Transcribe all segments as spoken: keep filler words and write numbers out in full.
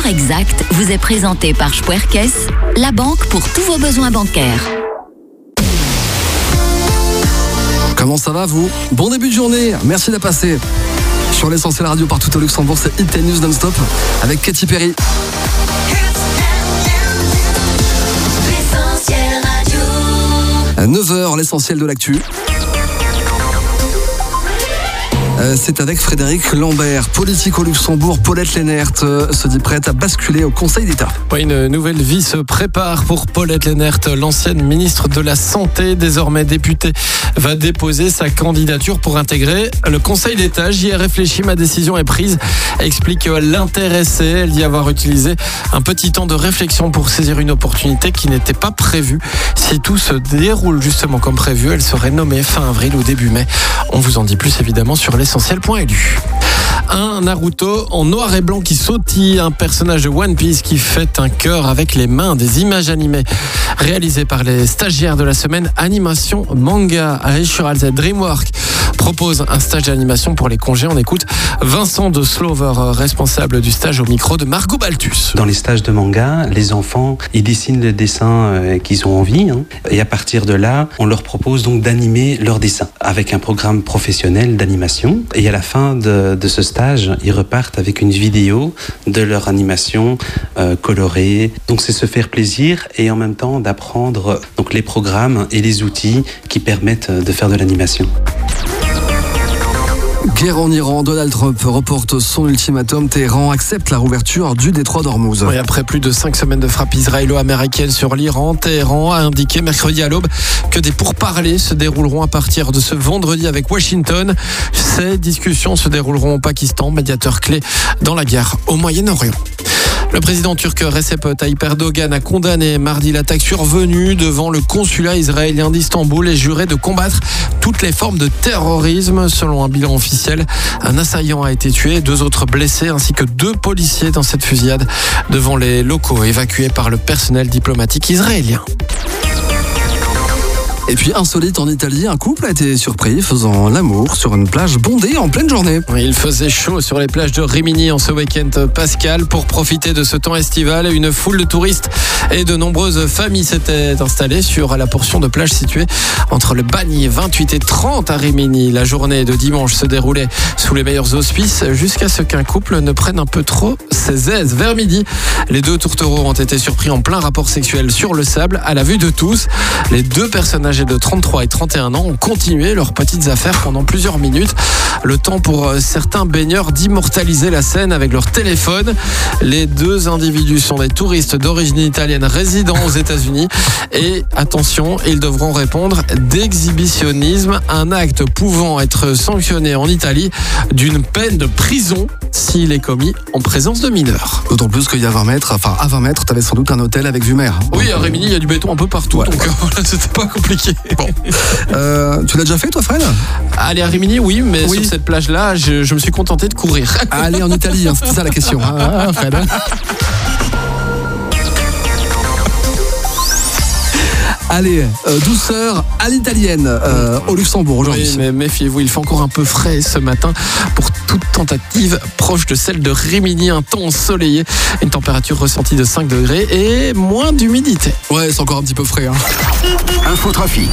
L'heure exacte vous est présentée par Spuerkes, la banque pour tous vos besoins bancaires. Comment ça va vous ? Bon début de journée, merci de passer. Sur l'essentiel radio partout au Luxembourg, c'est Hit News non-stop avec Katy Perry. À neuf heures, l'essentiel de l'actu. Euh, c'est avec Frédéric Lambert. Politique au Luxembourg, Paulette Leenert euh, se dit prête à basculer au Conseil d'État. Une nouvelle vie se prépare pour Paulette Leenert. L'ancienne ministre de la Santé, désormais députée, va déposer sa candidature pour intégrer le Conseil d'État. J'y ai réfléchi, ma décision est prise, explique l'intéressée. Elle dit avoir utilisé un petit temps de réflexion pour saisir une opportunité qui n'était pas prévue. Si tout se déroule justement comme prévu, elle serait nommée fin avril ou début mai. On vous en dit plus évidemment sur l'essentiel point élu. Un Naruto en noir et blanc qui sautille, un personnage de One Piece qui fait un cœur avec les mains, des images animées réalisées par les stagiaires de la semaine Animation Manga à Eschuralzet. DreamWorks propose un stage d'animation pour les congés. On écoute Vincent de Slover, responsable du stage, au micro de Margot Baltus. Dans les stages de manga, les enfants, ils dessinent le dessin qu'ils ont envie, hein, et à partir de là, on leur propose donc d'animer leur dessin avec un programme professionnel d'animation. Et à la fin de, de ce stage, ils repartent avec une vidéo de leur animation euh, colorée. Donc c'est se faire plaisir et en même temps d'apprendre donc les programmes et les outils qui permettent de faire de l'animation. Guerre en Iran, Donald Trump reporte son ultimatum. Téhéran accepte la rouverture du détroit d'Ormuz. Et après plus de cinq semaines de frappes israélo-américaines sur l'Iran, Téhéran a indiqué mercredi à l'aube que des pourparlers se dérouleront à partir de ce vendredi avec Washington. Ces discussions se dérouleront au Pakistan, médiateur clé dans la guerre au Moyen-Orient. Le président turc Recep Tayyip Erdogan a condamné mardi l'attaque survenue devant le consulat israélien d'Istanbul et juré de combattre toutes les formes de terrorisme. Selon un bilan officiel, un assaillant a été tué, deux autres blessés ainsi que deux policiers dans cette fusillade devant les locaux évacués par le personnel diplomatique israélien. Et puis insolite en Italie, un couple a été surpris faisant l'amour sur une plage bondée en pleine journée. Il faisait chaud sur les plages de Rimini en ce week-end pascal. Pour profiter de ce temps estival, une foule de touristes et de nombreuses familles s'étaient installées sur la portion de plage située entre le Bagny vingt-huit et trente à Rimini. La journée de dimanche se déroulait sous les meilleurs auspices jusqu'à ce qu'un couple ne prenne un peu trop ses aises. Vers midi, les deux tourtereaux ont été surpris en plein rapport sexuel sur le sable à la vue de tous. Les deux personnes âgées de trente-trois et trente et un ans ont continué leurs petites affaires pendant plusieurs minutes. Le temps pour certains baigneurs d'immortaliser la scène avec leur téléphone. Les deux individus sont des touristes d'origine italienne résidant aux États-Unis et attention, ils devront répondre d'exhibitionnisme, un acte pouvant être sanctionné en Italie d'une peine de prison s'il est commis en présence de mineurs. D'autant plus qu'il y a vingt mètres, enfin à vingt mètres, tu avais sans doute un hôtel avec vue mer. Oui, à Rimini, il y a du béton un peu partout, ouais, donc ouais. Voilà, c'était pas compliqué. Bon. Euh, tu l'as déjà fait toi, Fred ? Aller à Rimini, oui, mais oui. Sur cette plage-là, je, je me suis contenté de courir. Aller en Italie, hein, c'était ça la question. Ah, Fred. Allez, euh, douceur à l'italienne euh, au Luxembourg aujourd'hui. Oui, mais méfiez-vous, il fait encore un peu frais ce matin pour toute tentative proche de celle de Rimini. Un temps ensoleillé, une température ressentie de cinq degrés et moins d'humidité. Ouais, c'est encore un petit peu frais. Hein. Infotrafic.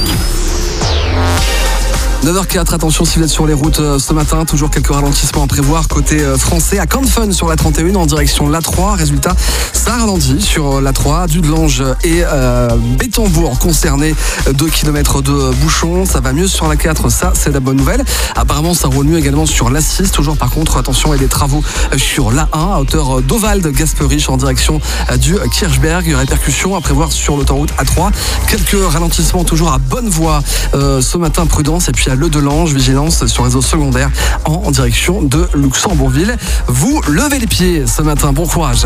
neuf heures quatre, attention si vous êtes sur les routes euh, ce matin, toujours quelques ralentissements à prévoir côté euh, français à Canfun sur la trente et un en direction de l'A trois. Résultat, ça ralentit sur euh, l'A trois, Dudelange et euh, Bétambourg concernés, deux kilomètres de bouchons. Ça va mieux sur la quatre, ça c'est la bonne nouvelle. Apparemment ça roule mieux également sur l'A six, toujours par contre attention, il y a des travaux sur l'A un à hauteur d'Ovalde-Gasperich en direction euh, du Kirchberg. Répercussions à prévoir sur l'autoroute A trois. Quelques ralentissements toujours à bonne voie euh, ce matin, prudence. Et puis à Le Delange, vigilance sur réseau secondaire en, en direction de Luxembourgville. Vous levez les pieds ce matin, bon courage.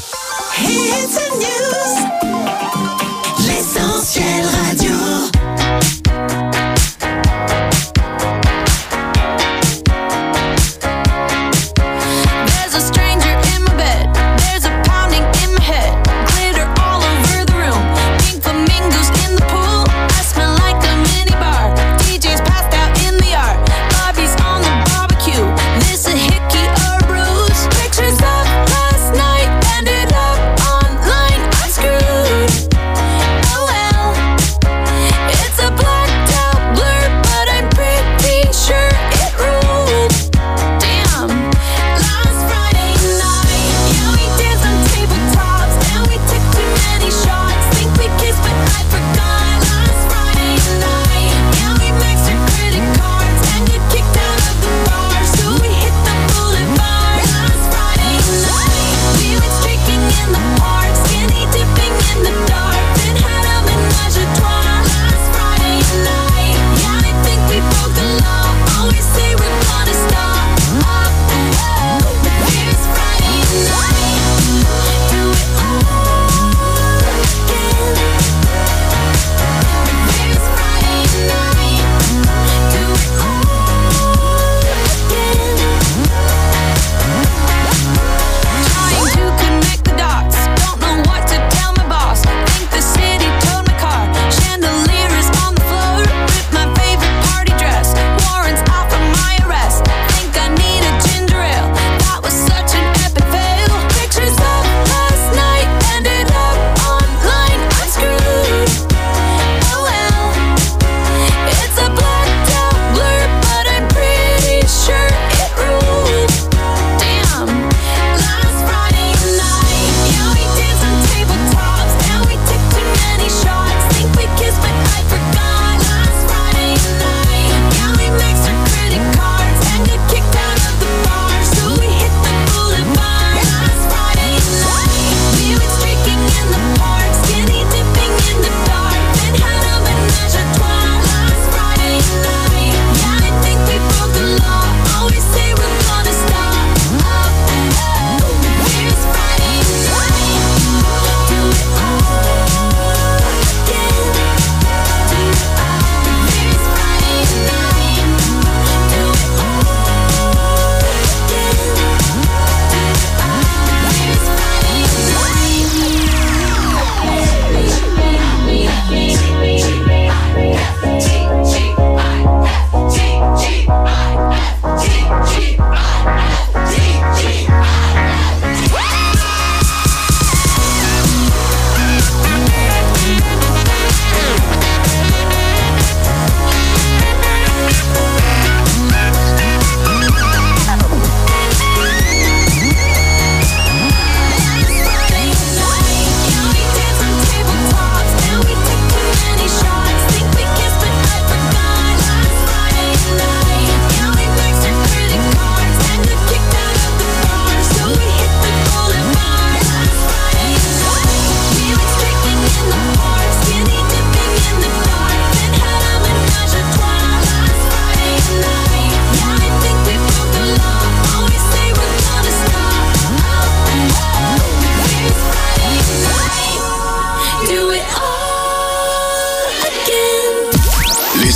L'essentiel radio. And it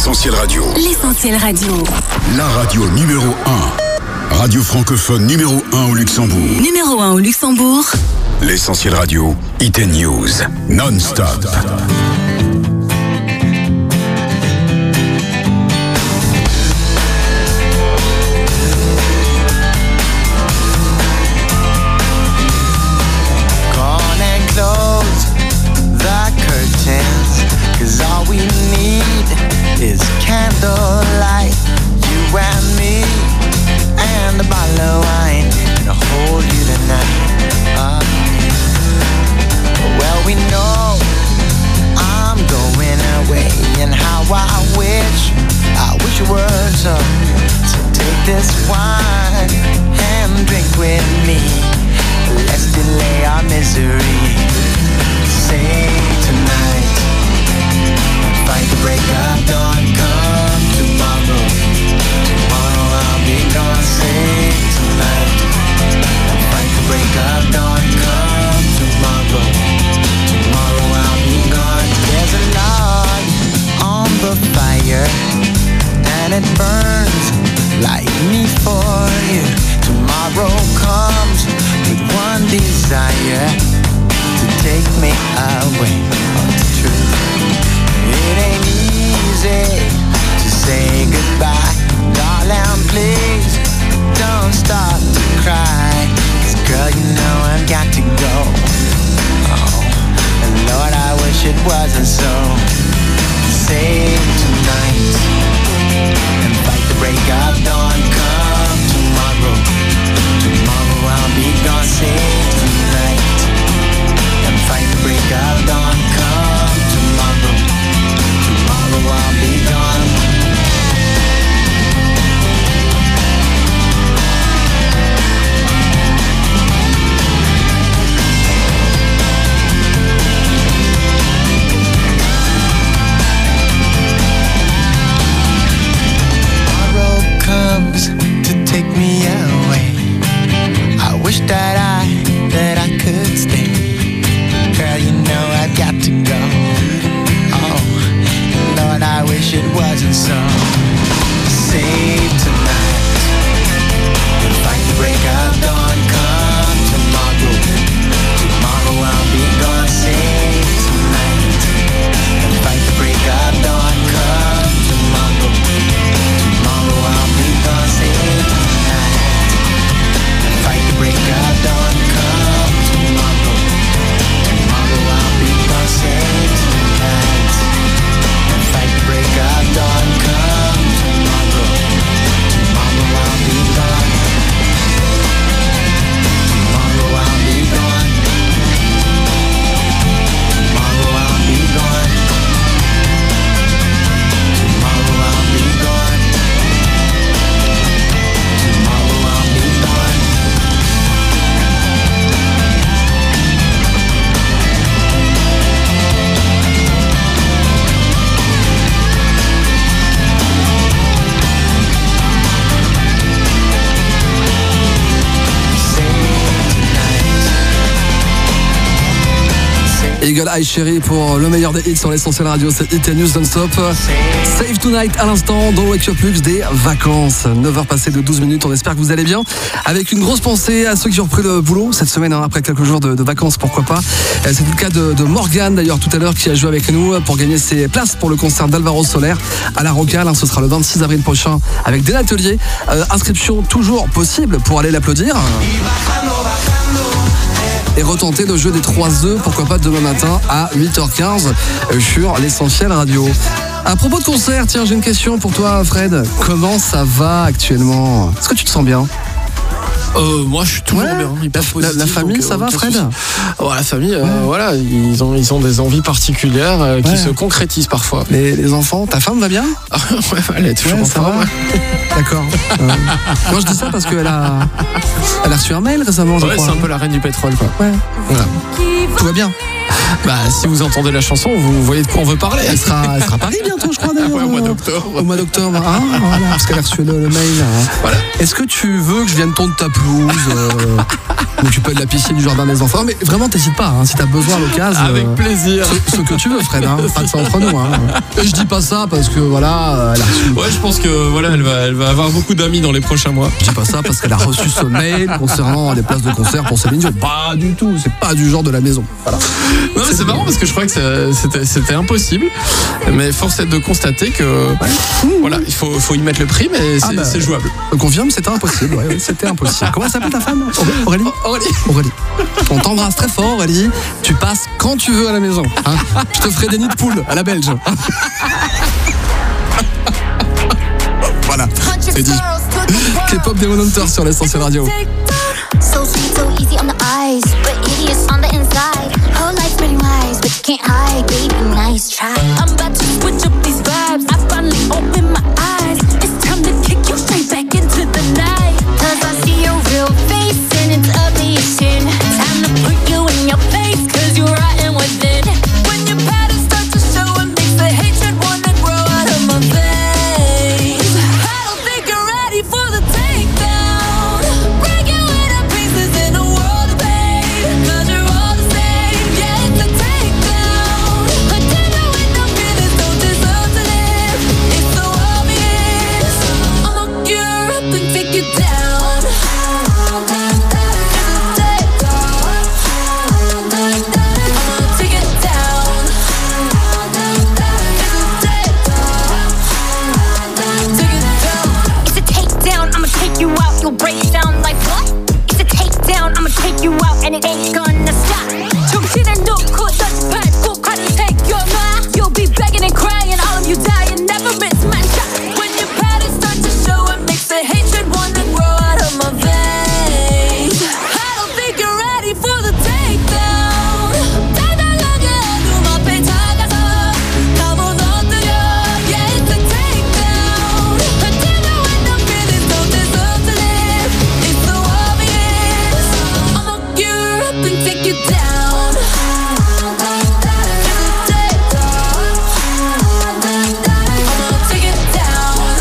l'Essentiel Radio. L'Essentiel Radio. La radio numéro un. Radio francophone numéro un au Luxembourg. Numéro un au Luxembourg. L'Essentiel Radio, It News, non-stop. Is candlelight, you and me, and a bottle of wine, and I'll hold you tonight. Uh, well, we know I'm going away, and how I wish, I wish it were so. So take this wine and drink with me. Let's delay our misery. Say tonight. Fight the break of dawn, come tomorrow. Tomorrow I'll be gone, say tonight. Fight the break of dawn, come tomorrow. Tomorrow I'll be gone. There's a log on the fire, and it burns like me for you. Tomorrow comes with one desire, to take me away from the truth. It ain't easy to say goodbye, darling, please don't start to cry. 'Cause girl, you know I've got to go. Oh, and Lord, I wish it wasn't so. Save tonight and fight the break of dawn. Come tomorrow, tomorrow I'll be gone. Save tonight and fight the break of dawn. Come tomorrow. Tomorrow I'll be gone. Tomorrow comes to take me away. I wish that I, that I could stay. Girl, you know I've got to go. Lord, I wish it wasn't so. Save tonight and fight the break of dawn. Come tomorrow, tomorrow I'll be gone. Save tonight and fight the break of dawn. Come tomorrow, tomorrow I'll be gone. Save tonight and fight the break of dawn. Come tomorrow, tomorrow I'll be gone. Save tonight. Fight the break of dawn, come tomorrow. Tomorrow I'll be gone. Tomorrow I'll be gone. Tomorrow I'll be gone. Tomorrow I'll be gone. Tomorrow I'll be gone. Eagle Eye Cherry pour le meilleur des hits sur l'Essentiel Radio, c'est It News Non-Stop. Save Tonight à l'instant dans le Wake Up Lux des vacances. neuf heures passées de douze minutes, on espère que vous allez bien. Avec une grosse pensée à ceux qui ont repris le boulot cette semaine, hein, après quelques jours de, de vacances, pourquoi pas. C'est le cas de, de Morgane d'ailleurs tout à l'heure qui a joué avec nous pour gagner ses places pour le concert d'Alvaro Soler à la Rocale. Hein, ce sera le vingt-six avril prochain avec des ateliers. Euh, inscription toujours possible pour aller l'applaudir. Et retenter le jeu des trois œufs, pourquoi pas demain matin à huit heures quinze sur l'Essentiel Radio. À propos de concert, tiens, j'ai une question pour toi, Fred. Comment ça va actuellement ? Est-ce que tu te sens bien ? Euh, moi, je suis toujours Ouais. bien. hyper La, positif, la famille, donc, ça euh, va, aucun Fred ? souci. Oh, la famille, euh, Ouais. voilà, ils ont, ils ont des envies particulières euh, qui Ouais. se concrétisent parfois. les, les enfants, ta femme va bien ? Ouais, elle est toujours Ouais, en ça forme. va. D'accord. Euh, moi, je dis ça parce qu'elle a, elle a reçu un mail récemment, je Ouais, crois. c'est un peu la reine du pétrole, quoi. Ouais. Voilà. Tout va bien. Bah, si vous entendez la chanson, vous voyez de quoi on veut parler. Elle sera, elle sera à Paris bientôt, je crois, d'ailleurs. Ouais, au mois euh, d'octobre. Au mois d'octobre, hein, voilà, parce qu'elle a reçu le, le mail. Hein. Voilà. Est-ce que tu veux que je vienne tondre ta pelouse euh, m'occuper de la piscine, du jardin des enfants. Mais vraiment, t'hésites pas, hein, si t'as besoin à l'occasion. Avec euh, plaisir. Ce, ce que tu veux, Fred, hein, pas de ça entre nous. Hein. Et je dis pas ça parce que voilà, elle a reçu. Ouais, je pense que voilà, elle va, elle va avoir beaucoup d'amis dans les prochains mois. Je dis pas ça parce qu'elle a reçu ce mail concernant les places de concert pour Céline Dion. Pas du tout, c'est pas du genre de la maison. Voilà. Non, mais c'est marrant parce que je crois que ça- c'était, c'était impossible. Mais force est de constater que voilà, il faut, faut y mettre le prix, mais c'est, Ah bah, c'est jouable. Je confirme, c'était impossible. Ouais, ouais, c'était impossible. Comment s'appelle ta femme, Aurélie? Aurélie. Aurélie. On t'embrasse très fort, Aurélie. Tu passes quand tu veux à la maison. Hein, je te ferai des nids de poule à la belge. Voilà, c'est dit. K-pop Demon Hunter sur l'Essentiel Radio. So sweet, so easy on the eyes, but hideous on the inside. Whole life pretty wise, but you can't hide, baby, nice try. I'm about to switch up these vibes, I finally open my eyes. It's time to kick you straight back into the night. Cause I see your real face and it's ugly as sin. Time to put you in your place, cause you're rotten within. When your patterns start to show, it makes the hatred wanna grow out of my veins. I don't think you're ready for the takedown. Break you into pieces in a world of pain. Cause you're all the same, yeah, it's a takedown. A dinner with no feelings don't deserve to live. It's so obvious. I'ma look you up and take you down. You out, you'll break down like what? It's a takedown, I'ma take you out and it ain't gonna stop. 정신을 놓고 touchpad 꼭 하니 take your mind. You'll be begging and crying, all of you dying, never miss my shot. When your patterns start to show, it makes the hatred wanna grow out of my veins. I don't think you're ready for the takedown. 달달하게 눈앞에 다가서 너무 너뜨려. Yeah, it's a takedown. A dinner with no feelings don't deserve to live. It's so obvious. I'ma look you up and take you down. I'ma take it down.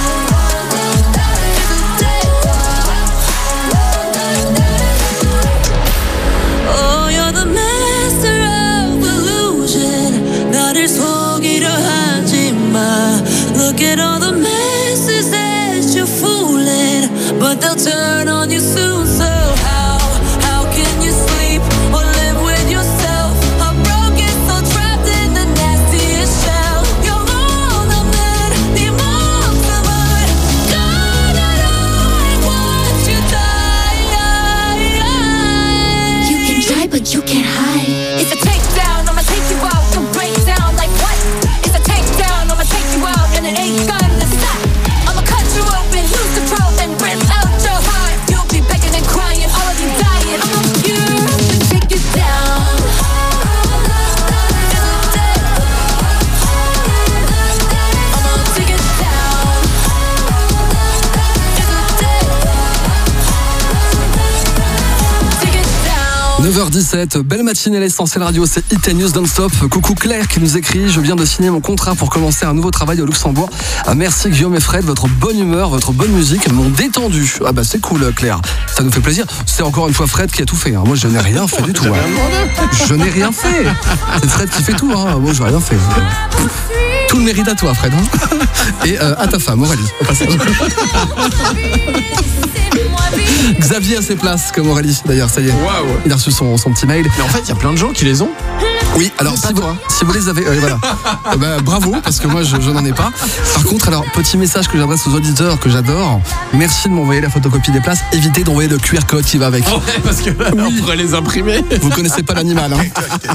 Oh, you're the master of illusion. 나를 속이려 하지 마. Look at all the messes that you're fooling, but they'll turn on you soon. So how, how can you sleep or live with yourself? A broken soul trapped in the nastiest shell. 영혼 없는 네 목숨을 가다로 and watch you die. You can try, but you can't hide. It's a takedown, I'ma take you out, you'll break down like what? It's a takedown, I'ma take you out, and it ain't gonna stop. I'ma cut you open, lose control, then rip out your heart. You'll be begging and crying, all of you dying. I'ma look you up and take you down. I'ma take it down. Take it down. neuf heures dix-sept, belle matinée à l'Essentiel Radio, c'est Hit and News non-stop. Coucou Claire qui nous écrit, je viens de signer mon contrat pour commencer un nouveau travail au Luxembourg. Ah, merci Guillaume et Fred, votre bonne humeur, votre bonne musique m'ont détendu. Ah bah c'est cool Claire, ça nous fait plaisir. C'est encore une fois Fred qui a tout fait, hein. Moi je n'ai rien fait du tout. Hein. Je n'ai rien fait. C'est Fred qui fait tout, hein. Moi je n'ai rien fait. Tout le mérite à toi Fred, hein. Et euh, à ta femme Aurélie au passage. Xavier a ses places comme Aurélie d'ailleurs, ça y est. Waouh. Il a reçu son, son petit mail. Mais en fait, il y a plein de gens qui les ont. Oui, alors Mais si pas vous, toi. si vous les avez, euh, voilà. Eh ben, bravo, parce que moi je, je n'en ai pas. Par contre, alors petit message que j'adresse aux auditeurs que j'adore. Merci de m'envoyer la photocopie des places. Évitez d'envoyer le Q R code qui va avec. Ouais, parce que là, on pourrait les imprimer. Vous connaissez pas l'animal, hein.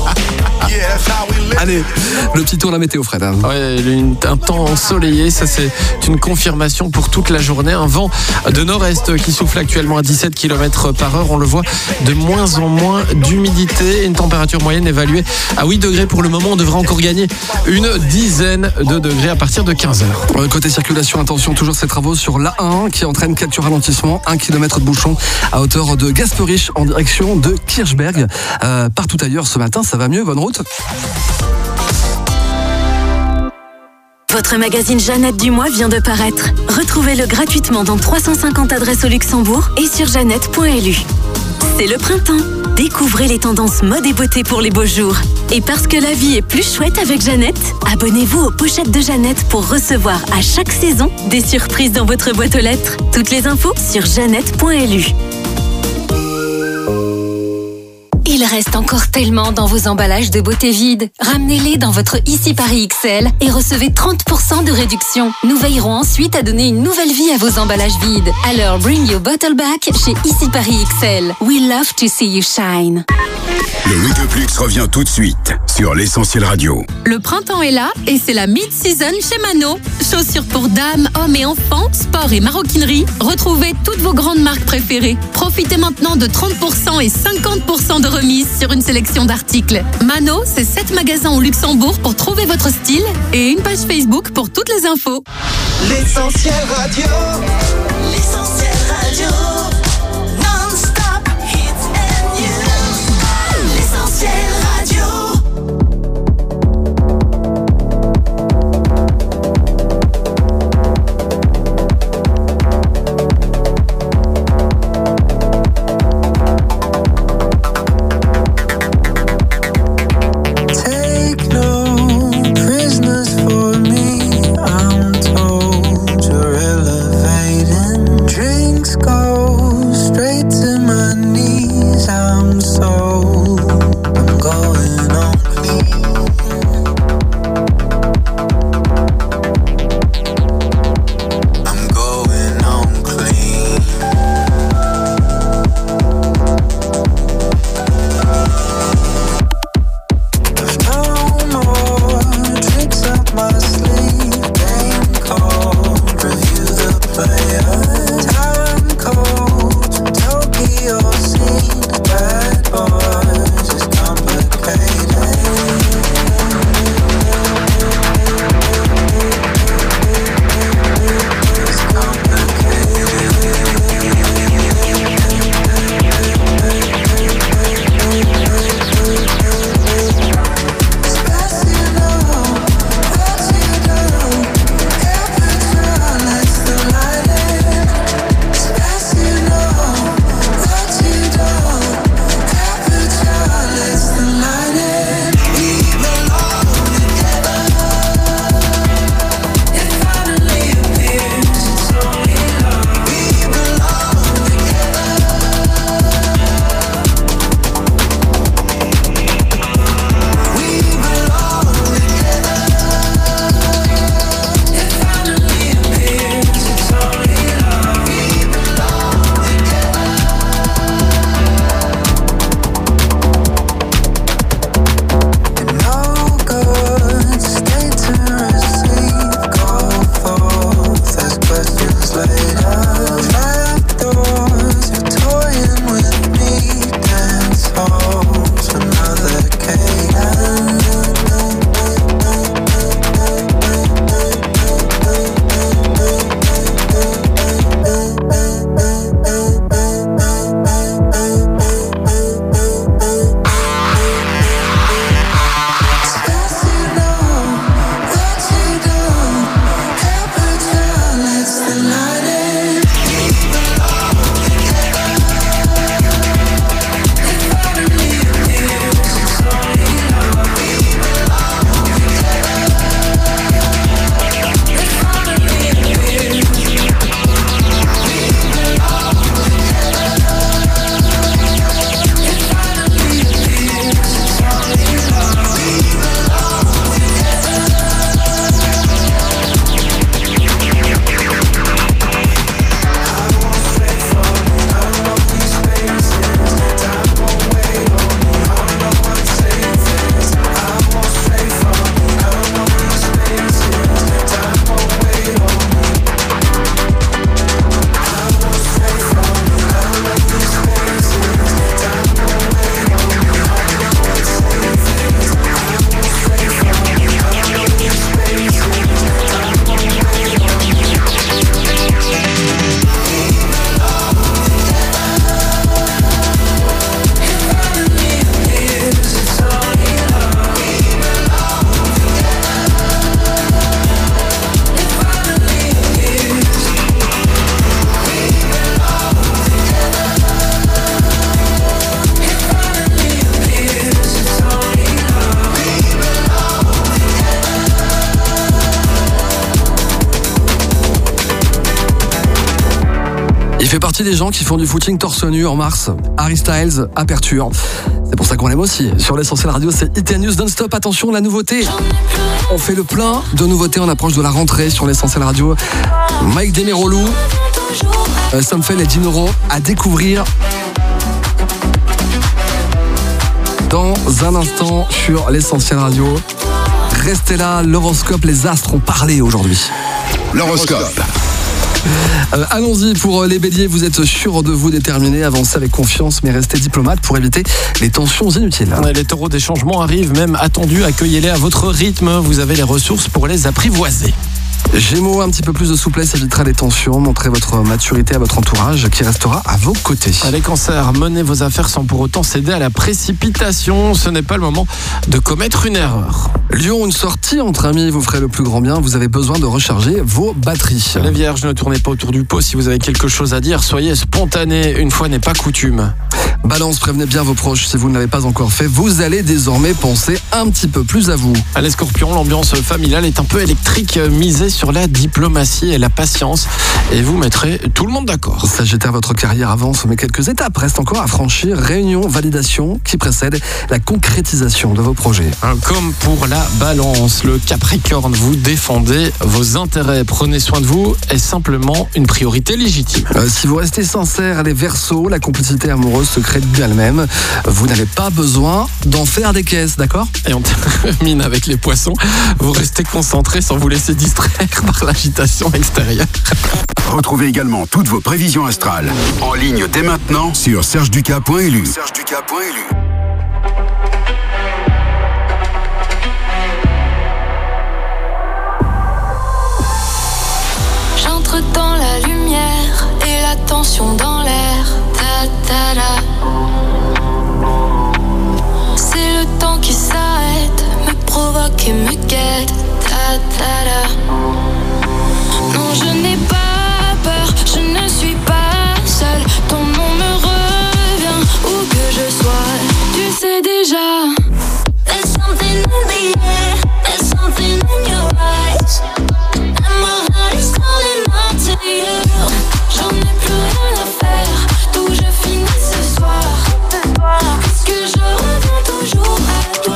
Allez, le petit tour de la météo, Fred. Hein. Ouais, une- un temps ensoleillé, ça c'est une confirmation pour toute la journée. Un vent de nord-est qui souffle actuellement à dix-sept kilomètres par heure. On le voit, de moins en moins d'humidité. Une température moyenne évaluée à huit degrés pour le moment. On devrait encore gagner une dizaine de degrés à partir de quinze heures. Euh, Côté circulation, attention, toujours ces travaux sur l'A un qui entraînent quelques ralentissements. Un kilomètre de bouchon à hauteur de Gasperich en direction de Kirchberg. Euh, partout ailleurs ce matin, ça va mieux. Bonne route. Votre magazine Jeannette du mois vient de paraître. Retrouvez-le gratuitement dans trois cent cinquante adresses au Luxembourg et sur jeannette point l u. C'est le printemps. Découvrez les tendances mode et beauté pour les beaux jours. Et parce que la vie est plus chouette avec Jeannette, abonnez-vous aux pochettes de Jeannette pour recevoir à chaque saison des surprises dans votre boîte aux lettres. Toutes les infos sur jeannette point l u. Il reste encore tellement dans vos emballages de beauté vides. Ramenez-les dans votre Ici Paris X L et recevez trente pour cent de réduction. Nous veillerons ensuite à donner une nouvelle vie à vos emballages vides. Alors bring your bottle back chez Ici Paris X L. We love to see you shine. Le Wake Up Luxe revient tout de suite sur l'Essentiel Radio. Le printemps est là et c'est la mid-season chez Mano. Chaussures pour dames, hommes et enfants, sport et maroquinerie. Retrouvez toutes vos grandes marques préférées. Profitez maintenant de trente pour cent et cinquante pour cent de remise sur une sélection d'articles. Mano, c'est sept magasins au Luxembourg pour trouver votre style et une page Facebook pour toutes les infos. L'Essentiel Radio. L'Essentiel Radio. Non-stop hits and news. L'Essentiel Radio. Go partie des gens qui font du footing torse nu en mars. Harry Styles, Aperture. C'est pour ça qu'on l'aime aussi. Sur l'Essentiel Radio, c'est Hit News non-stop. Attention, la nouveauté. On fait le plein de nouveautés. On approche de la rentrée sur l'Essentiel Radio. Mike Demerolou, euh, Somfel et Dinoro à découvrir dans un instant sur l'Essentiel Radio. Restez là, l'horoscope, les astres ont parlé aujourd'hui. L'horoscope. Euh, allons-y pour les béliers, vous êtes sûr de vous déterminer, avancez avec confiance mais restez diplomate pour éviter les tensions inutiles. Les taureaux, des changements arrivent, même attendus, accueillez-les à votre rythme, vous avez les ressources pour les apprivoiser. Gémeaux, un petit peu plus de souplesse évitera les tensions, montrez votre maturité à votre entourage qui restera à vos côtés. Les cancers, menez vos affaires sans pour autant céder à la précipitation, ce n'est pas le moment de commettre une erreur. Lion, une sortie entre amis vous ferait le plus grand bien, vous avez besoin de recharger vos batteries. Les vierges, ne tournez pas autour du pot, si vous avez quelque chose à dire, soyez spontané, une fois n'est pas coutume. Balance, prévenez bien vos proches, si vous ne l'avez pas encore fait, vous allez désormais penser un petit peu plus à vous. Les scorpions, l'ambiance familiale est un peu électrique, misez sur la diplomatie et la patience et vous mettrez tout le monde d'accord. Sagittaire, votre carrière avance, mais quelques étapes restent encore à franchir. Réunion, validation qui précède la concrétisation de vos projets. Comme pour la balance, le Capricorne, vous défendez vos intérêts, prenez soin de vous est simplement une priorité légitime. Euh, si vous restez sincère, les Verseaux, la complicité amoureuse se crée d'elle-même. Vous n'avez pas besoin d'en faire des caisses, d'accord ? Et on termine avec les Poissons, vous restez concentrés sans vous laisser distraire par l'agitation extérieure. Retrouvez également toutes vos prévisions astrales en ligne dès maintenant sur serge ducas point e l u. serge ducas point e l u. J'entre dans la lumière et la tension dans l'air. Ta ta da. C'est le temps qui s'arrête, me provoque et me guette. Ta ta da. Non, je n'ai pas peur, je ne suis pas seule. Ton nom me revient, où que je sois, tu sais déjà. There's something in the air, there's something in your eyes. And my heart is calling out to you. J'en ai plus rien à faire, d'où je finis ce soir. Puisque je reviens toujours à toi.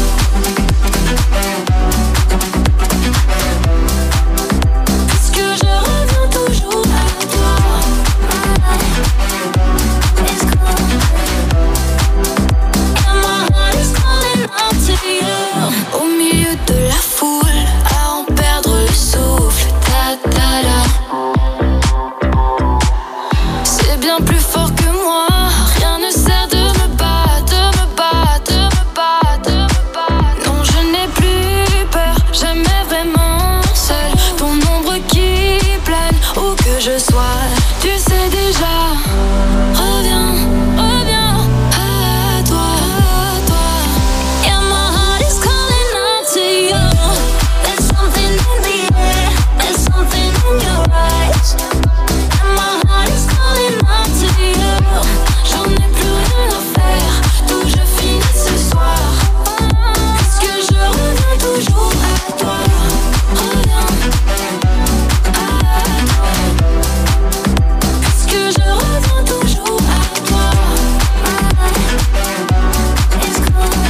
Au milieu de la foule, à en perdre le souffle, ta ta da. C'est bien plus fort que moi, rien ne sert de me battre, de me battre, de me battre, de me battre. Non, je n'ai plus peur, jamais vraiment seule. Ton ombre qui plane, où que je sois, tu sais déjà. Reviens, reviens à toi, à toi. Yeah, my heart is calling out to you. There's something in the air, there's something in your eyes. And my heart is calling out to you. J'en ai plus rien à faire, d'où je finis ce soir. Puisque je reviens toujours à toi. Reviens à toi. Puisque je reviens toujours à toi. It's cool.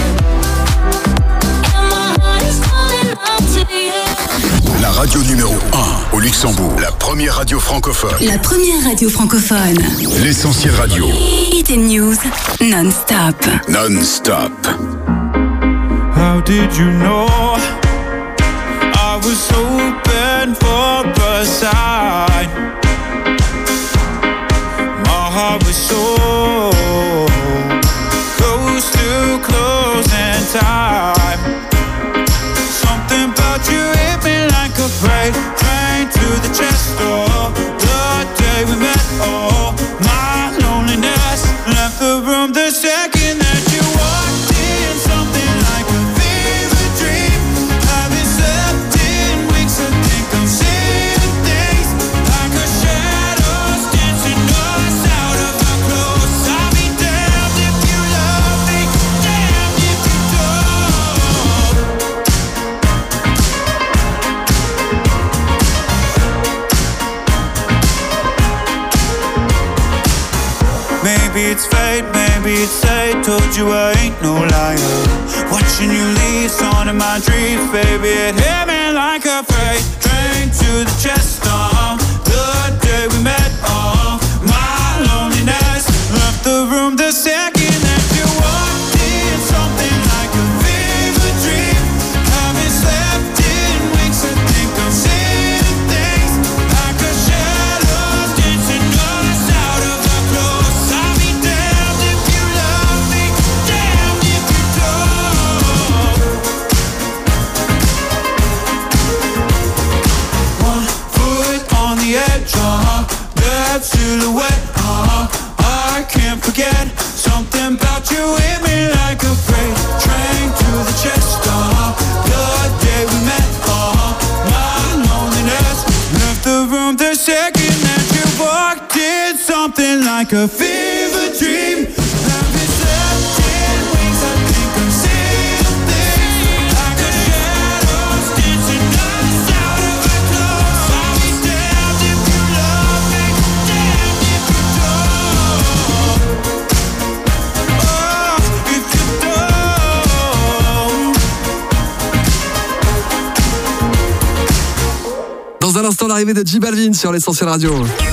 And my heart is calling out to you. La radio numéro un au Luxembourg. La première radio francophone. La première radio francophone. L'Essentiel Radio. Hit News non-stop. Non-stop. How did you know I was open for a sign? My heart was so close to closing time. Something about you hit me like a freight train to the chest door. The day we met, oh, my loneliness left the room the second that you walked in. Something like a fever dream. Haven't slept in weeks, I think I'm seeing things like a shadows dancing us out of our clothes. fate, maybe it's fate. Told you I ain't no liar. Watching you leave, on in my dreams, baby, it hit me like a freight train to the chest. Uh, the day we met, uh, my loneliness left the room the second that you walked in. Something like a fever dream. Haven't slept in weeks. I think I'm seeing things like a shadow dancing us out of our clothes. I'll be damned if you love me, damned if you don't. One foot on the edge, uh-huh. That silhouette, uh-huh. I can't forget something about you hit me like a freight train to the chest. Uh-huh. The day we met, uh-huh. My loneliness left the room the second that you walked in. Something like a fever dream. Haven't slept in weeks. I think I'm seeing things like a shadows dancing us out of our clothes. I'll be damned if you love me, damned if you don't. Oh, if you don't. Dans un instant, l'arrivée de J Balvin sur l'Essentiel Radio.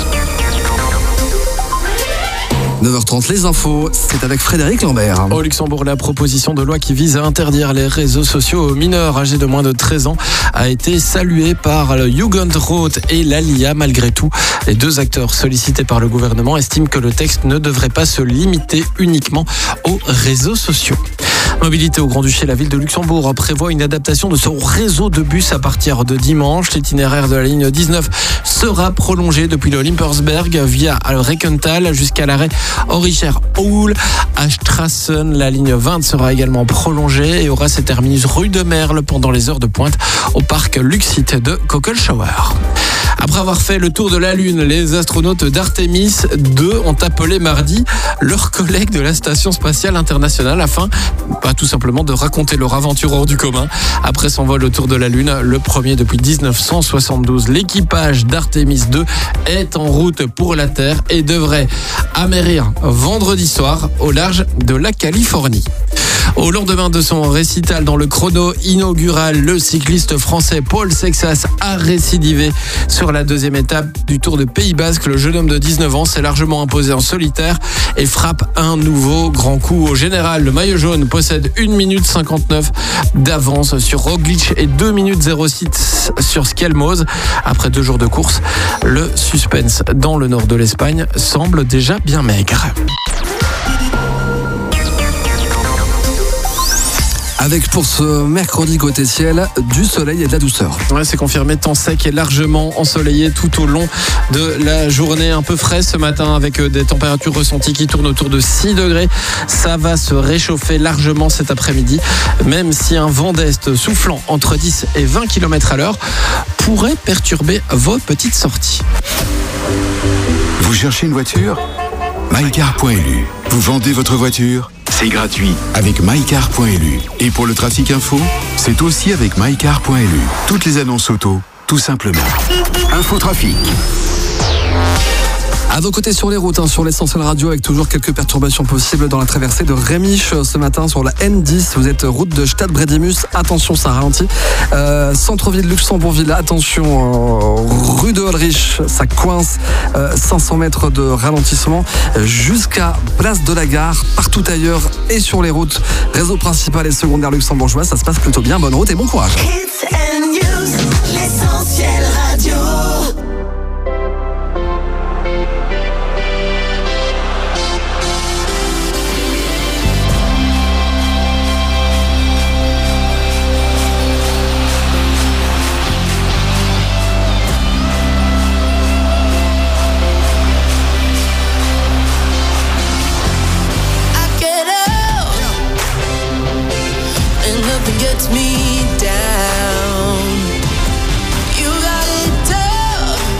neuf heures trente, les infos, c'est avec Frédéric Lambert. Au Luxembourg, la proposition de loi qui vise à interdire les réseaux sociaux aux mineurs âgés de moins de treize ans a été saluée par le Jugendrat et l'A L I A. Malgré tout, les deux acteurs sollicités par le gouvernement estiment que le texte ne devrait pas se limiter uniquement aux réseaux sociaux. Mobilité au Grand-Duché, la ville de Luxembourg prévoit une adaptation de son réseau de bus à partir de dimanche. L'itinéraire de la ligne dix-neuf sera prolongé depuis le Limpersberg via le Rekenthal jusqu'à l'arrêt Auricher-Houl à Strassen. La ligne vingt sera également prolongée et aura ses terminus rue de Merle pendant les heures de pointe au parc Luxite de Kokelschauer. Après avoir fait le tour de la Lune, les astronautes d'Artemis deux ont appelé mardi leurs collègues de la Station Spatiale Internationale afin bah, tout simplement de raconter leur aventure hors du commun. Après son vol autour de la Lune, le premier depuis dix-neuf cent soixante-douze, l'équipage d'Artemis deux est en route pour la Terre et devrait amérir vendredi soir au large de la Californie. Au lendemain de son récital dans le chrono inaugural, le cycliste français Paul Sexas a récidivé sur la deuxième étape du Tour de Pays Basque. Le jeune homme de dix-neuf ans s'est largement imposé en solitaire et frappe un nouveau grand coup. Au général, le maillot jaune possède une minute cinquante-neuf d'avance sur Roglic et deux minutes zéro six sur Skelmoz. Après deux jours de course, le suspense dans le nord de l'Espagne semble déjà bien maigre. Avec pour ce mercredi côté ciel, du soleil et de la douceur. Ouais, c'est confirmé, temps sec et largement ensoleillé tout au long de la journée. Un peu frais ce matin avec des températures ressenties qui tournent autour de six degrés. Ça va se réchauffer largement cet après-midi, même si un vent d'est soufflant entre dix et vingt kilomètres à l'heure pourrait perturber vos petites sorties. Vous cherchez une voiture ? mycar point l u. Vous vendez votre voiture ? C'est gratuit avec mycar point l u. Et pour le trafic info, c'est aussi avec mycar point l u. Toutes les annonces auto, tout simplement. Infotrafic. À vos côtés sur les routes, hein, sur l'Essentiel Radio, avec toujours quelques perturbations possibles dans la traversée de Rémiche ce matin sur la N dix. Vous êtes route de Stade-Brédimus, attention, ça ralentit. Euh, Centre-ville Luxembourgville, attention, euh, rue de Holrich, ça coince, euh, cinq cents mètres de ralentissement jusqu'à place de la Gare. Partout ailleurs et sur les routes, réseau principal et secondaire luxembourgeois, ça se passe plutôt bien. Bonne route et bon courage. Hits and news, l'Essentiel Radio. Me down. You got it tough.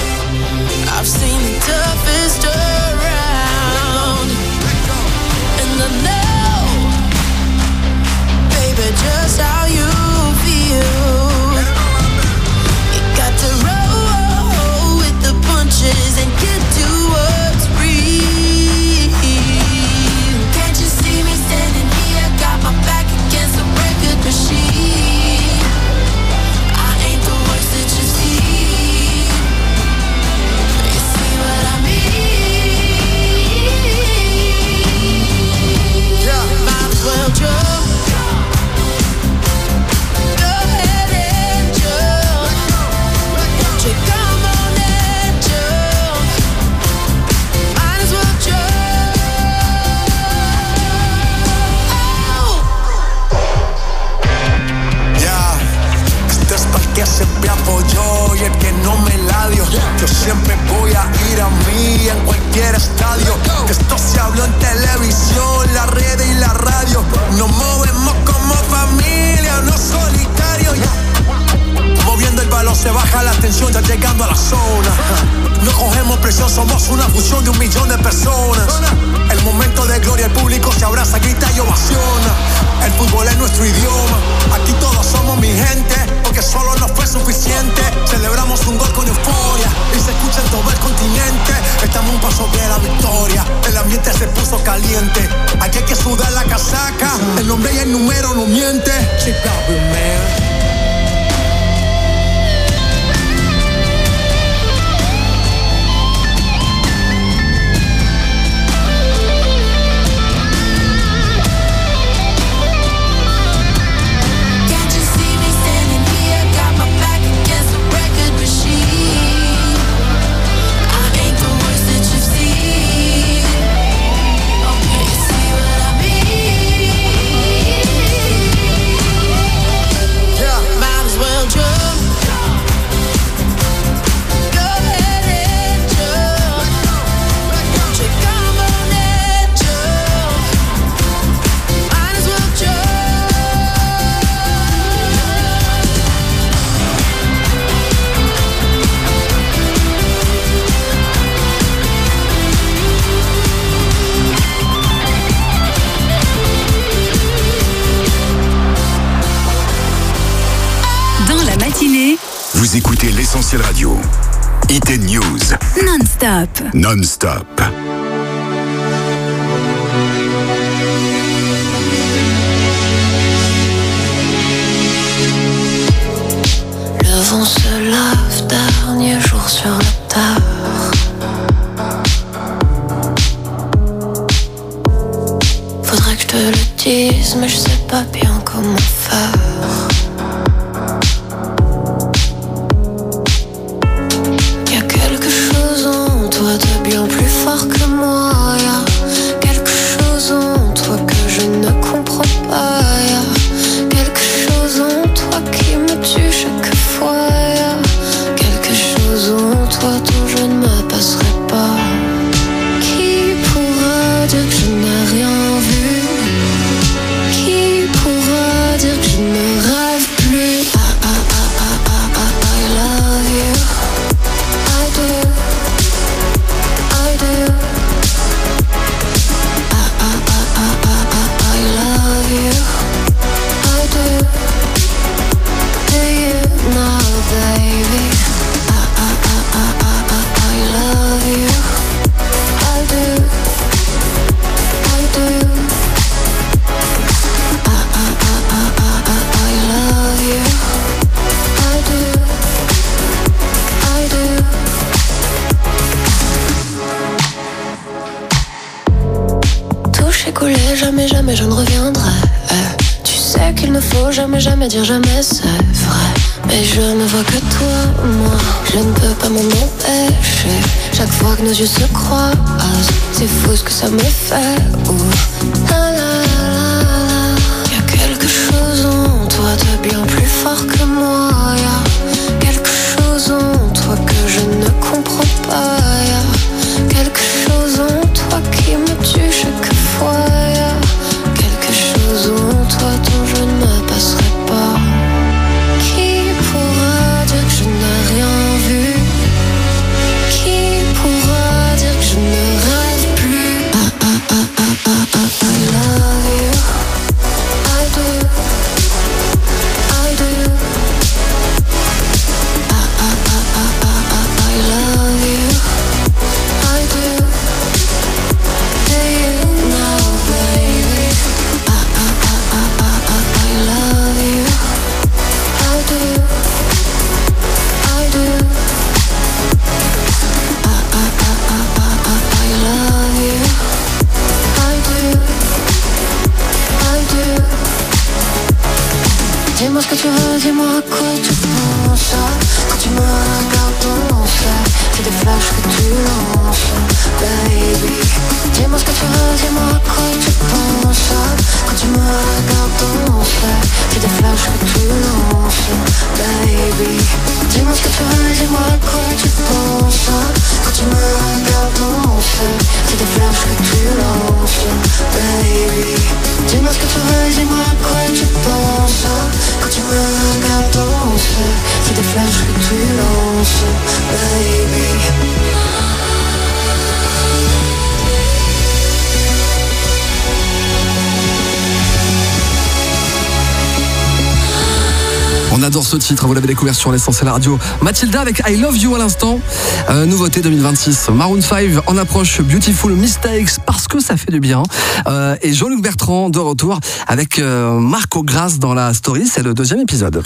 llegando a la zona. No cogemos presión, somos una fusión de un millón de personas. El momento de gloria, el público se abraza, grita y ovaciona. El fútbol es nuestro idioma, aquí todos somos mi gente, porque solo no fue suficiente. Celebramos un gol con euforia y se escucha en todo el continente. Estamos un paso de la victoria, el ambiente se puso caliente. Aquí hay que sudar la casaca, el nombre y el número no miente. Chicago, man. Vous écoutez l'Essentiel Radio. Hit and News. Non-stop. Non-stop. Le vent se lave, dernier jour sur la terre. Faudrait que je te le dise, mais je sais pas bien comment faire. De bien plus fort que moi, y'a quelque chose en toi que je ne comprends pas, y'a quelque chose en toi qui me tue chaque fois, y'a quelque chose en toi dont je ne me passerai pas. Qui pourra dire que je n'ai rien vu? Qui pourra dire que je ne rêve plus? Ah ah ah ah ah ah, I love you, I do. I do. I, I, I, I, I, I love you. I do. Do you know, baby? I, I, I, I, I, I love you. I do. I do. I, I, I, I, I, I love you. I do. I do. Écoulé, jamais, jamais je ne reviendrai. Euh, tu sais qu'il ne faut jamais, jamais dire jamais, c'est vrai. Mais je ne vois que toi, moi. Je ne peux pas m'en empêcher. Chaque fois que nos yeux se croisent, c'est fou ce que ça me fait. Ouh. La, la, la, la. Y'a quelque chose en toi de bien plus fort que moi. Y'a quelque chose en toi que je ne comprends pas. Y'a quelque chose en toi qui me tue chaque fois. Y'a quelque chose en toi dont je ne me passerai pas. Qui pourra dire que je n'ai rien vu? Qui pourra dire que je ne rêve plus? Ah ah ah ah ah ah, I love you. I do. I do. Ah ah ah ah ah ah, I love you. I do. Do you know, baby? Ah ah ah ah ah ah, I love you. I do. I do. Ah ah ah ah ah ah, I love you. I do. I do. Dis-moi ce que tu veux, dis-moi à quoi tu penses. Quand tu me regardes danser, c'est des flashs que tu lances, baby. Dis-moi ce que tu veux, dis-moi à quoi tu penses. Quand tu me regardes danser, c'est des flashs que tu lances, baby. Dis-moi ce que tu veux, dis-moi à quoi tu penses. Quand tu me regardes danser, c'est des flashs que tu lances, baby. Dis-moi ce que tu veux, dis-moi à quoi tu penses. Quand tu me regardes danser, c'est des flashs que tu lances. On adore ce titre, vous l'avez découvert sur l'Essentiel Radio. Mathilda avec I Love You à l'instant. Euh, nouveauté deux mille vingt-six. Maroon cinq en approche Beautiful Mistakes parce que ça fait du bien. Euh, et Jean-Luc Bertrand de retour avec euh, Marco Grasse dans la story. C'est le deuxième épisode.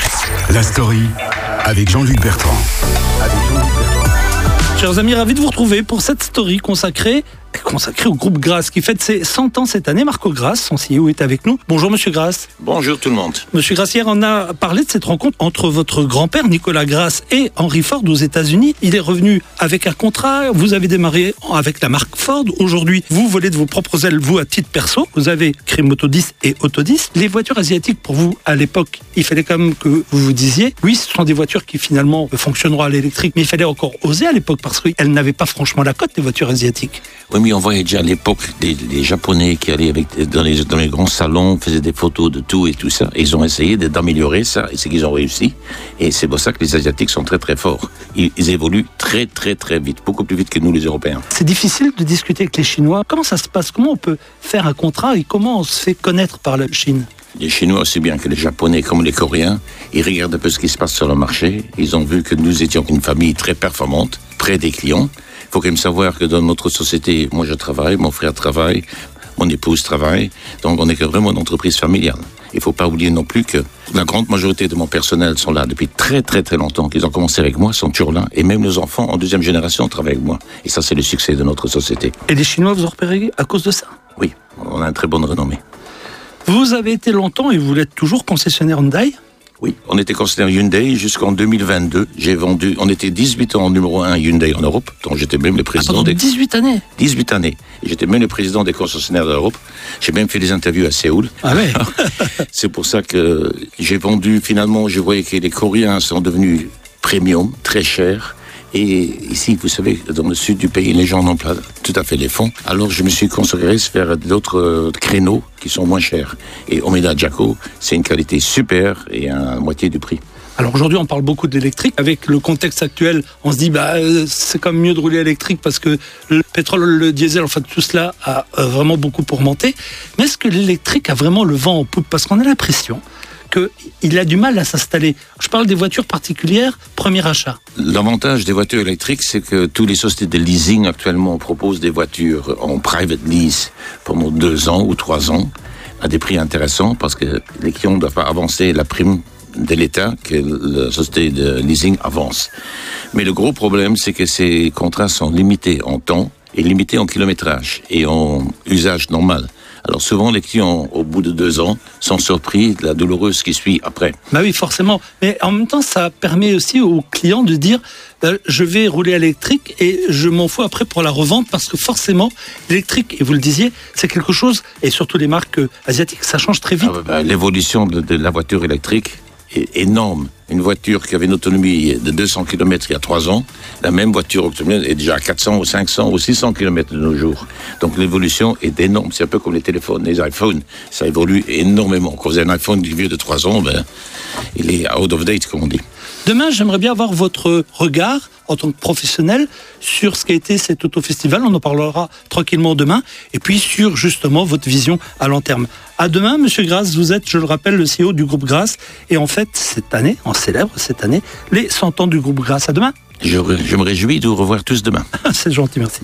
La story avec Jean-Luc Bertrand. Avec Jean-Luc Bertrand. Chers amis, ravi de vous retrouver pour cette story consacrée consacré au groupe Grasse qui fête ses cent ans cette année. Marco Grasse, son C E O, est avec nous. Bonjour Monsieur Grasse. Bonjour tout le monde. Monsieur Grasse, hier on a parlé de cette rencontre entre votre grand-père Nicolas Grasse et Henry Ford aux États-Unis. Il est revenu avec un contrat. Vous avez démarré avec la marque Ford. Aujourd'hui, vous volez de vos propres ailes, vous à titre perso. Vous avez créé Moto dix et Auto dix. Les voitures asiatiques, pour vous, à l'époque, il fallait quand même que vous vous disiez, oui, ce sont des voitures qui finalement fonctionneront à l'électrique, mais il fallait encore oser à l'époque parce qu'elles n'avaient pas franchement la cote, les voitures asiatiques. Oui, mais on voyait déjà à l'époque des, des Japonais qui allaient avec, dans, les, dans les grands salons, faisaient des photos de tout et tout ça. Et ils ont essayé d'améliorer ça, et c'est qu'ils ont réussi. Et c'est pour ça que les Asiatiques sont très très forts. Ils, ils évoluent très très très vite, beaucoup plus vite que nous les Européens. C'est difficile de discuter avec les Chinois. Comment ça se passe? Comment on peut faire un contrat et comment on se fait connaître par la Chine? Les Chinois, aussi bien que les Japonais comme les Coréens, ils regardent un peu ce qui se passe sur le marché. Ils ont vu que nous étions une famille très performante, près des clients. Il faut quand même savoir que dans notre société, moi je travaille, mon frère travaille, mon épouse travaille, donc on est vraiment une entreprise familiale. Il ne faut pas oublier non plus que la grande majorité de mon personnel sont là depuis très très très longtemps, qu'ils ont commencé avec moi, sont toujours là, et même nos enfants en deuxième génération travaillent avec moi. Et ça c'est le succès de notre société. Et les Chinois vous ont repéré à cause de ça? Oui, on a une très bonne renommée. Vous avez été longtemps et vous l'êtes toujours concessionnaire Hyundai? Oui, on était considéré Hyundai jusqu'en deux mille vingt-deux. J'ai vendu, on était dix-huit ans numéro un Hyundai en Europe, dont j'étais même le président. Ah, des... dix-huit années dix-huit années. Et j'étais même le président des concessionnaires d'Europe. J'ai même fait des interviews à Séoul. Ah ouais. C'est pour ça que j'ai vendu, finalement, je voyais que les Coréens sont devenus premium, très chers. Et ici, vous savez, dans le sud du pays, les gens n'ont pas tout à fait les fonds. Alors, je me suis consacré vers d'autres créneaux qui sont moins chers. Et Omeda Jaco, c'est une qualité super et à moitié du prix. Alors aujourd'hui, on parle beaucoup d'électrique. Avec le contexte actuel, on se dit bah c'est quand même mieux de rouler électrique parce que le pétrole, le diesel, enfin tout cela a vraiment beaucoup augmenté. Mais est-ce que l'électrique a vraiment le vent en poupe? Parce qu'on a l'impression qu'il a du mal à s'installer. Je parle des voitures particulières, premier achat. L'avantage des voitures électriques, c'est que toutes les sociétés de leasing actuellement proposent des voitures en private lease pendant deux ans ou trois ans à des prix intéressants parce que les clients ne doivent pas avancer la prime de l'État que la société de leasing avance. Mais le gros problème, c'est que ces contrats sont limités en temps et limités en kilométrage et en usage normal. Alors souvent, les clients, au bout de deux ans, sont surpris de la douloureuse qui suit après. Bah oui, forcément. Mais en même temps, ça permet aussi aux clients de dire euh, je vais rouler à l'électrique et je m'en fous après pour la revente parce que forcément, l'électrique, et vous le disiez, c'est quelque chose, et surtout les marques asiatiques, ça change très vite. Ah bah, l'évolution de, de la voiture électrique est énorme. Une voiture qui avait une autonomie de deux cents kilomètres il y a trois ans, la même voiture actuelle est déjà à quatre cents ou cinq cents ou six cents kilomètres de nos jours. Donc l'évolution est énorme. C'est un peu comme les téléphones, les iPhones. Ça évolue énormément. Quand vous avez un iPhone vieux de trois ans, ben, il est out of date, comme on dit. Demain, j'aimerais bien avoir votre regard en tant que professionnel sur ce qu'a été cet auto-festival. On en parlera tranquillement demain. Et puis sur justement votre vision à long terme. À demain, Monsieur Grasse. Vous êtes, je le rappelle, le C E O du groupe Grasse. Et en fait, cette année, on célèbre cette année les cent ans du groupe Grasse. À demain. Je, je me réjouis de vous revoir tous demain. C'est gentil, merci.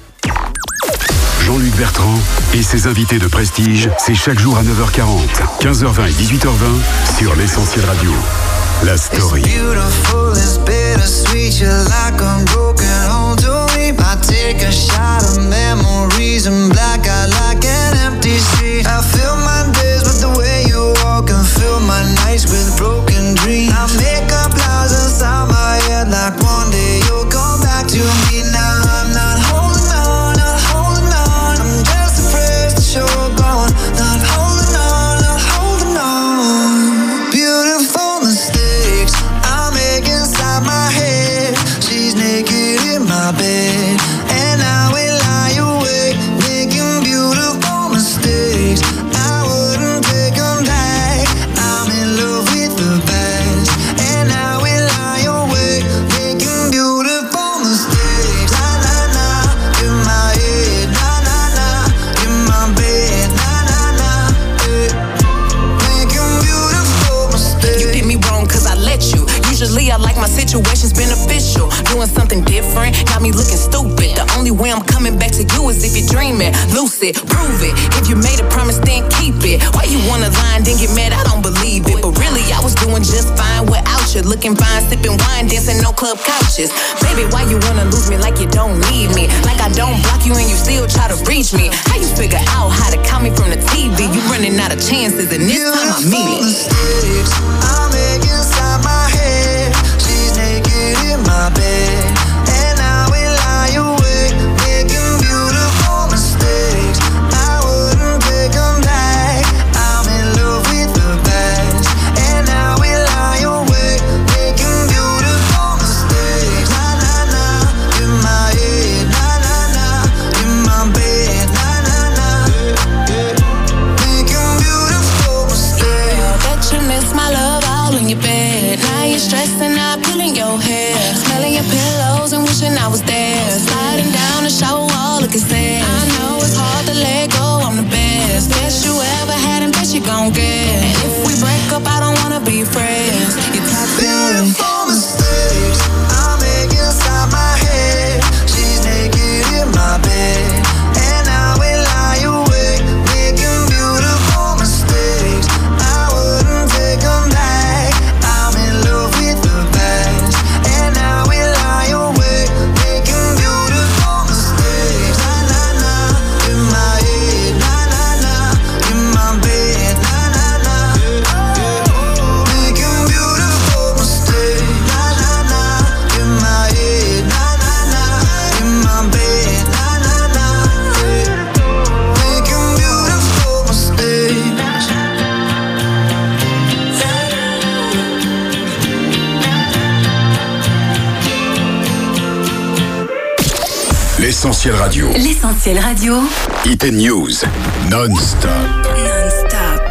Jean-Luc Bertrand et ses invités de prestige, c'est chaque jour à neuf heures quarante, quinze heures vingt et dix-huit heures vingt sur l'Essentiel Radio. La story. It's beautiful, it's bittersweet. You're like a broken home to me. I take a shot of memories and black out like an empty street. I fill my days with the way you walk and fill my nights with broken dreams. I make up lies inside my head like one day you'll come back to me. Now I'm not holding on, not holding on. I'm just afraid that you're gone. Not holding on, not holding on. Beautiful mistakes I make inside my head. She's naked in my bed, and I will lie awake, making beautiful I'm coming back to you as if you're dreaming. Lucid, prove it. If you made a promise, then keep it. Why you wanna lie and then get mad? I don't believe it. But really, I was doing just fine without you. Looking fine, sipping wine, dancing on club couches. Baby, why you wanna lose me like you don't need me? Like I don't block you and you still try to reach me. How you figure out how to count me from the T V? You running out of chances and this time I mean it. I make inside my head. She's naked in my bed, and I will lie awake, making beautiful mistakes. I wouldn't take them back. I'm in love with the past, and I will lie awake, making beautiful mistakes. Na na na, in my head. Na na na, in my bed. Na na na, making beautiful mistakes. I bet you miss my love all in your bed. Now you're stressing out, pulling your hair, smelling your pillows and wishing I was there. Sliding down the shower wall, looking sad. I know it's hard to let go, I'm the best. Best you ever had and best you gon' get. And if we break up, I don't wanna be friends. You talk Beautiful mistakes I make inside my head. She's naked in my bed, and I will lie awake, making beautiful mistakes. I wouldn't take them back. I'm in love with the past, and I will lie awake, making beautiful mistakes. Na na na, in my head. Na na na, in my bed. Na na na, making beautiful mistakes. Na na na, in my head. Na na na, in my bed. Na na na, making beautiful mistakes. L'essentiel radio. L'essentiel radio. Hit and News. Non-stop. Non-stop.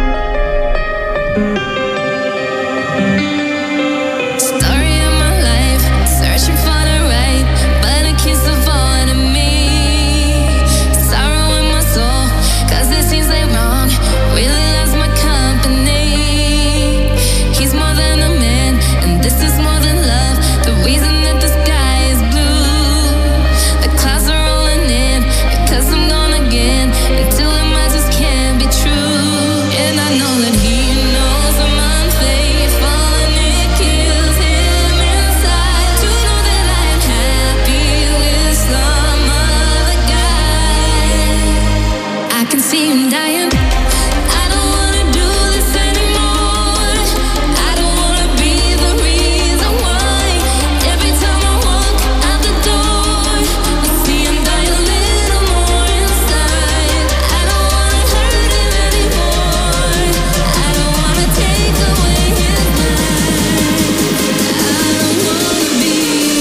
Story of my life, searching for the right, but it keeps avoiding me. Sorrow in my soul, cause it seems like wrong really loves my company. He's more than a man, and this is more than love. The reason that the sky is blue, the clouds are rolling in, because I'm gone again, until it might just can't be true. And I know that he knows I'm unfaithful, and it kills him inside to know that I am happy with some other guy. I can see him dying. I don't wanna do this anymore. I don't wanna be the reason why. Every time I walk out the door, I see him die a little more inside. I don't wanna hurt him anymore. I don't wanna take away his life. I don't wanna be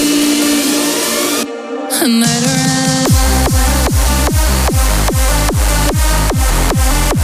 a murderer.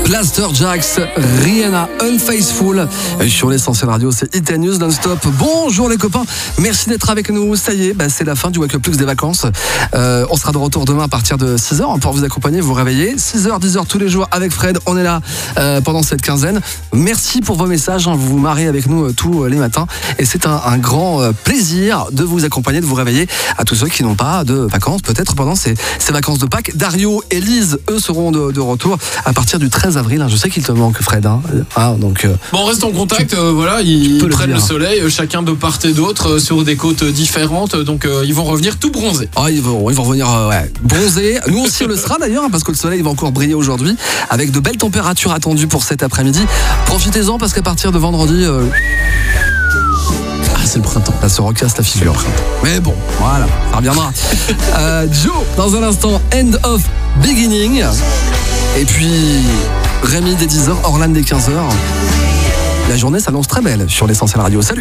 Plaster Jacks, Rihanna, Unfaithful. Sur l'Essentiel Radio, c'est Hit and News non-stop. Bonjour les copains, merci d'être avec nous. Ça y est, bah c'est la fin du Wake Up Lux des vacances. Euh, on sera de retour demain à partir de six heures pour vous accompagner, vous réveiller. six heures, dix heures tous les jours avec Fred. On est là euh, pendant cette quinzaine. Merci pour vos messages, hein. Vous vous marrez avec nous euh, tous les matins. Et c'est un, un grand euh, plaisir de vous accompagner, de vous réveiller. À tous ceux qui n'ont pas de vacances, peut-être pendant ces, ces vacances de Pâques. Dario et Lise, eux, seront de, de retour à partir du treize avril. Hein. Je sais qu'il te manque, Fred. Hein. Ah, donc, euh, bon, on reste en contact. Euh, voilà, ils prennent le, le soleil, euh, chacun de part et d'autre, euh, sur des côtes différentes. Donc, euh, ils vont revenir tout bronzés. Ah, ils vont, ils vont revenir euh, ouais, bronzés. Nous aussi, on le sera d'ailleurs, hein, parce que le soleil va encore briller aujourd'hui, avec de belles températures attendues pour cet après-midi. Profitez-en, parce qu'à partir de vendredi... Euh... Ah, c'est le printemps. Ça se recasse la figure. Mais bon, voilà, ça reviendra. euh, Joe, dans un instant, End of Beginning. Et puis, Rémi dès dix heures, Orlan dès quinze heures. La journée s'annonce très belle sur l'Essentiel Radio. Salut.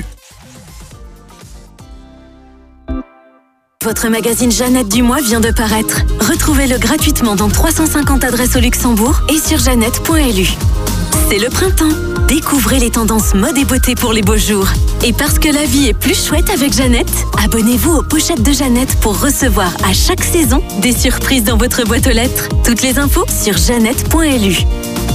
Votre magazine Jeannette du mois vient de paraître. Retrouvez-le gratuitement dans trois cent cinquante adresses au Luxembourg et sur jeannette point l u. C'est le printemps. Découvrez les tendances mode et beauté pour les beaux jours. Et parce que la vie est plus chouette avec Jeannette, abonnez-vous aux pochettes de Jeannette pour recevoir à chaque saison des surprises dans votre boîte aux lettres. Toutes les infos sur jeannette point l u.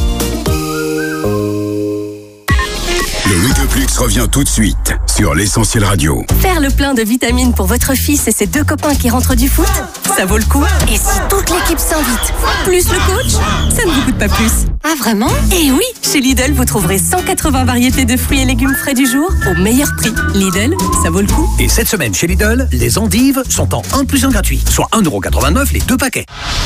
Le Wake Up Lux revient tout de suite sur l'Essentiel Radio. Faire le plein de vitamines pour votre fils et ses deux copains qui rentrent du foot, ça vaut le coup. Et si toute l'équipe s'invite, plus le coach, ça ne vous coûte pas plus. Ah vraiment? Eh oui, chez Lidl, vous trouverez cent quatre-vingts variétés de fruits et légumes frais du jour au meilleur prix. Lidl, ça vaut le coup. Et cette semaine chez Lidl, les endives sont en un plus un gratuit, soit un euro quatre-vingt-neuf les deux paquets.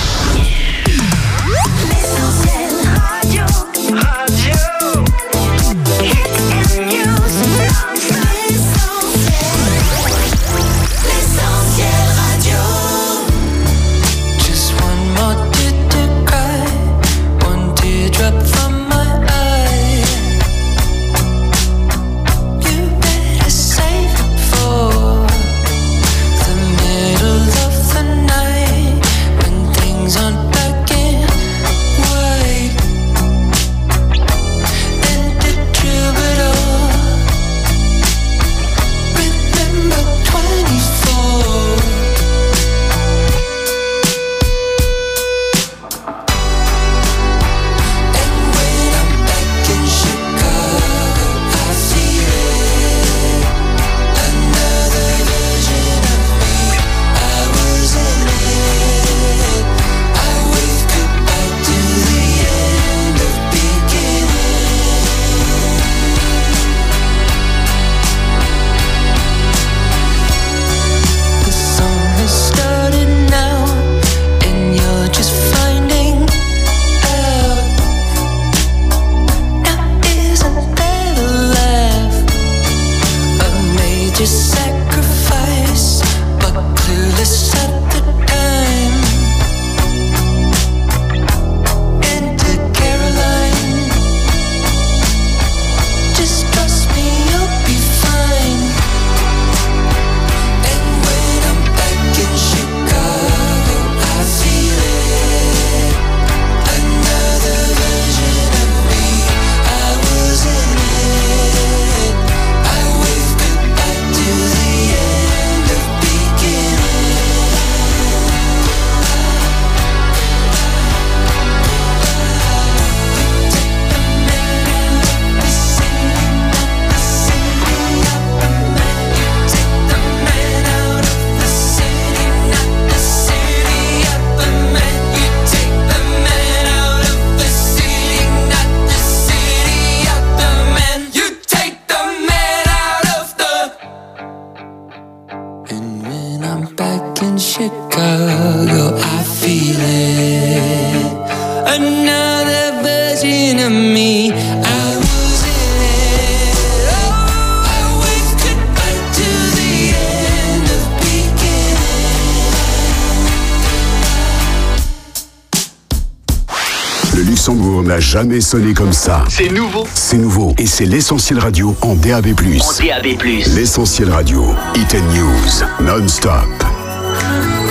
Luxembourg n'a jamais sonné comme ça. C'est nouveau. C'est nouveau. Et c'est l'Essentiel Radio en D A B plus. En D A B plus. L'Essentiel Radio. Hit and News. Non-stop.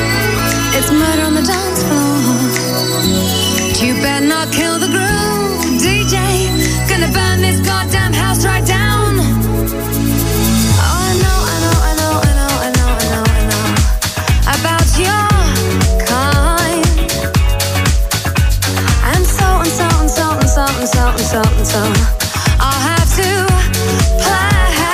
It's murder on the dance floor. You better not kill the groove. something, something. I'll have to play.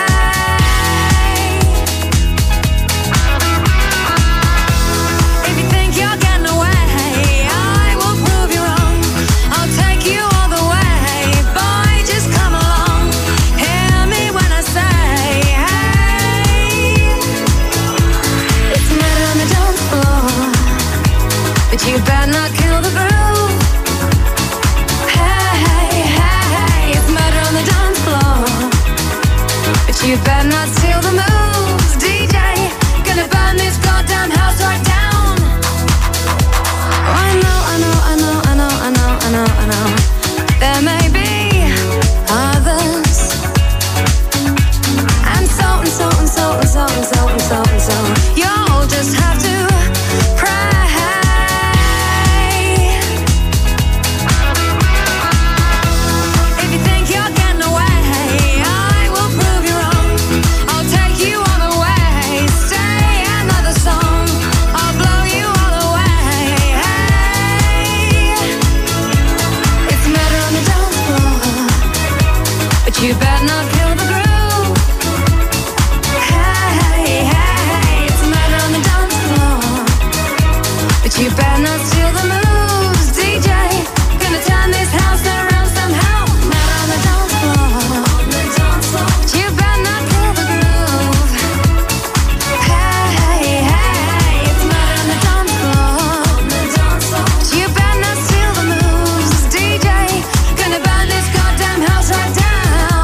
If you think you're getting away, I will prove you wrong. I'll take you all the way. Boy, just come along. Hear me when I say, hey. It's murder on the dance floor, but you better not kill the groove. Hey, hey, hey, it's murder on the dance floor, but you better not steal the moves. D J, gonna burn this goddamn house right down. Oh, I know, I know, I know, I know, I know, I know, I know. There may be others, and so and so and so and so and so and so and so. You'll just have to pray. If you think you're getting away, I will prove you wrong. I'll take you all the way. Stay another song, I'll blow you all away. Hey, it's murder on the dance floor, but you better not kill the groove. Hey, hey, it's murder on the dance floor, but you better not steal the moves. D J, gonna turn this house around somehow. Murder on the dance floor, but you better not kill the groove. Hey, hey, it's murder on the dance floor, but you better not steal the moves. D J, gonna burn this goddamn house right down.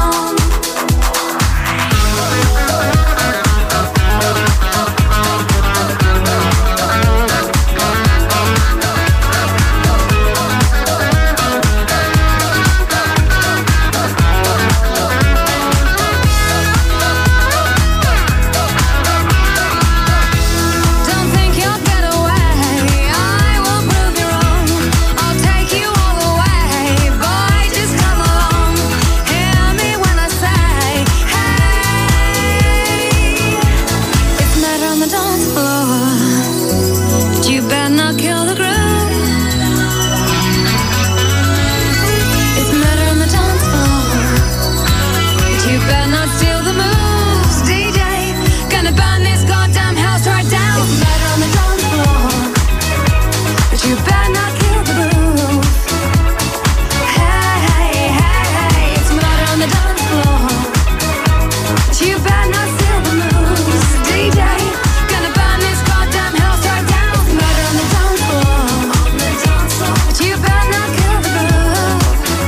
Don't think you'll get away, I will prove you wrong. I'll take you all the way. Boy, just come along. Hear me when I say, hey. It's murder on the dance floor, but you better not kill the groove. It's murder on the dance floor, but you better not steal the moves. D J, gonna burn this goddamn house right down. It's murder on the dance floor, but you better not kill the groove. Hey, hey, hey, it's murder on the dance floor, but you better not steal the moves. D J, gonna burn this goddamn house right down. It's murder on the dance floor, but you better not kill the groove.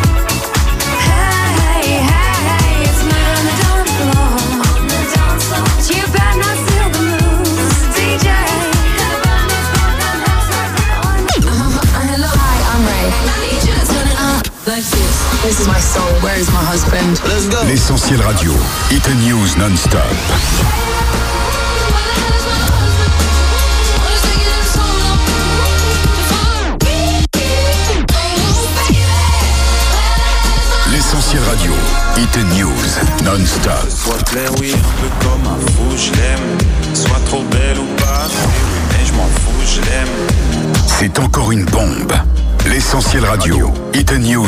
Hey, hey, it's murder on the dance floor, but you better not steal the moves. D J, gonna burn this goddamn house right down. Hello, hi, I'm Ray. Turn it up like this. This is my song. Where is my husband? Let's go. L'Essentiel Radio, Hit News non-stop. L'Essentiel Radio, Hit News non-stop. Soit clair, oui, un peu comme un fou, je l'aime. Soit trop belle ou pas, mais je m'en fous, je l'aime. C'est encore une bombe. L'Essentiel Radio, Hit News.